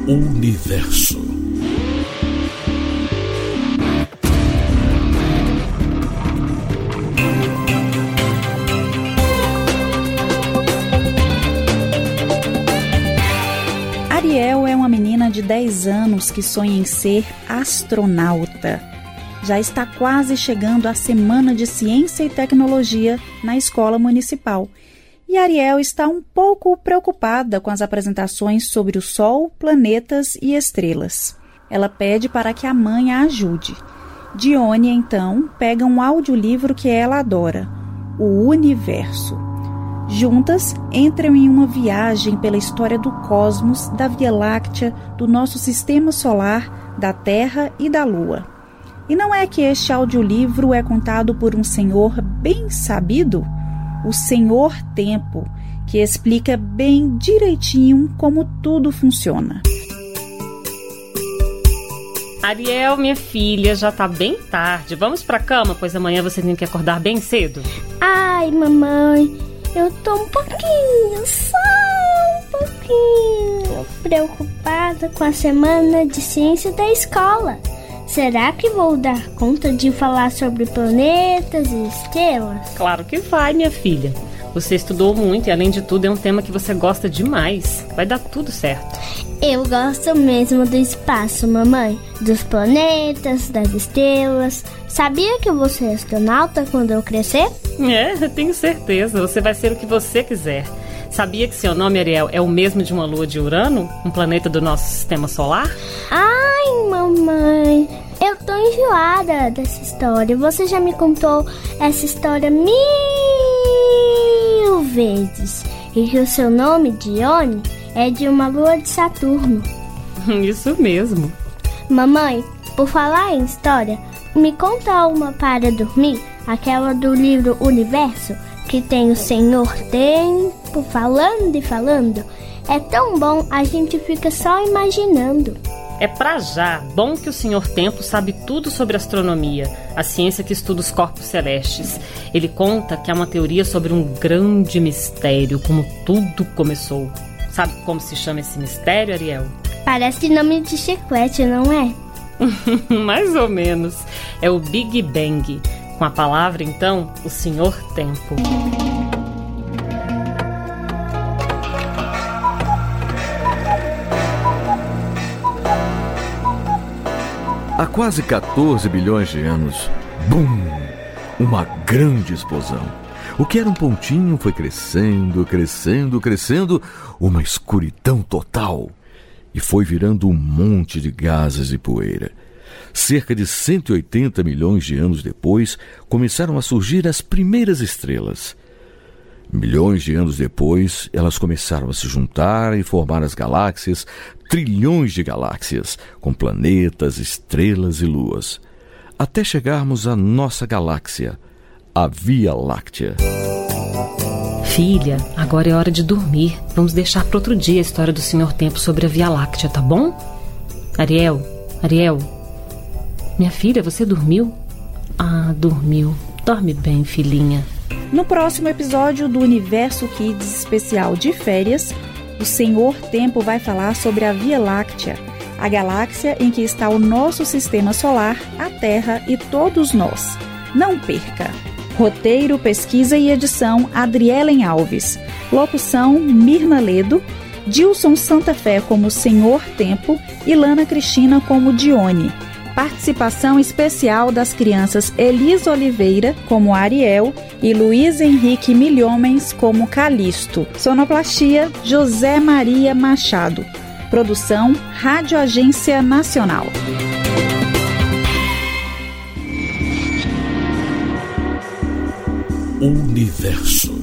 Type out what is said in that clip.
Universo. Ariel é uma menina de 10 anos que sonha em ser astronauta. Já está quase chegando a Semana de Ciência e Tecnologia na escola municipal. E Ariel está um pouco preocupada com as apresentações sobre o Sol, planetas e estrelas. Ela pede para que a mãe a ajude. Dione, então, pega um audiolivro que ela adora, O Universo. Juntas, entram em uma viagem pela história do cosmos, da Via Láctea, do nosso sistema solar, da Terra e da Lua. E não é que este audiolivro é contado por um senhor bem sabido? O Senhor Tempo, que explica bem direitinho como tudo funciona. Ariel, minha filha, já tá bem tarde. Vamos pra cama, pois amanhã você tem que acordar bem cedo. Ai, mamãe, eu tô só um pouquinho preocupada com a semana de ciência da escola. Será que vou dar conta de falar sobre planetas e estrelas? Claro que vai, minha filha. Você estudou muito e, além de tudo, é um tema que você gosta demais. Vai dar tudo certo. Eu gosto mesmo do espaço, mamãe. Dos planetas, das estrelas. Sabia que eu vou ser astronauta quando eu crescer? É, eu tenho certeza. Você vai ser o que você quiser. Sabia que seu nome, Ariel, é o mesmo de uma lua de Urano? Um planeta do nosso sistema solar? Ai, mamãe, eu tô enjoada dessa história. Você já me contou essa história 1000 vezes. E que o seu nome, Dione, é de uma lua de Saturno. Isso mesmo. Mamãe, por falar em história, me conta uma para dormir, aquela do livro Universo, que tem o Senhor Tempo falando e falando. É tão bom, a gente fica só imaginando. É pra já. Bom que o Senhor Tempo sabe tudo sobre astronomia, a ciência que estuda os corpos celestes. Ele conta que há uma teoria sobre um grande mistério, como tudo começou. Sabe como se chama esse mistério, Ariel? Parece nome de chiclete, não é? Mais ou menos. É o Big Bang. Com a palavra, então, o Senhor Tempo. Há quase 14 bilhões de anos, bum! Uma grande explosão. O que era um pontinho foi crescendo, crescendo, crescendo, uma escuridão total. E foi virando um monte de gases e poeira. Cerca de 180 milhões de anos depois, começaram a surgir as primeiras estrelas. Milhões de anos depois, elas começaram a se juntar e formar as galáxias, trilhões de galáxias, com planetas, estrelas e luas, até chegarmos à nossa galáxia, a Via Láctea. Filha, agora é hora de dormir. Vamos deixar para outro dia a história do Senhor Tempo sobre a Via Láctea, tá bom? Ariel, minha filha, você dormiu? Ah, dormiu. Dorme bem, filhinha. No próximo episódio do Universo Kids especial de férias, o Senhor Tempo vai falar sobre a Via Láctea, a galáxia em que está o nosso sistema solar, a Terra e todos nós. Não perca! Roteiro, pesquisa e edição, Adrielen Alves. Locução, Mirna Ledo. Dilson Santa Fé como Senhor Tempo e Lana Cristina como Dione. Participação especial das crianças Elisa Oliveira como Ariel e Luiz Henrique Milhomens como Calisto. Sonoplastia, José Maria Machado. Produção, Rádio Agência Nacional. Universo.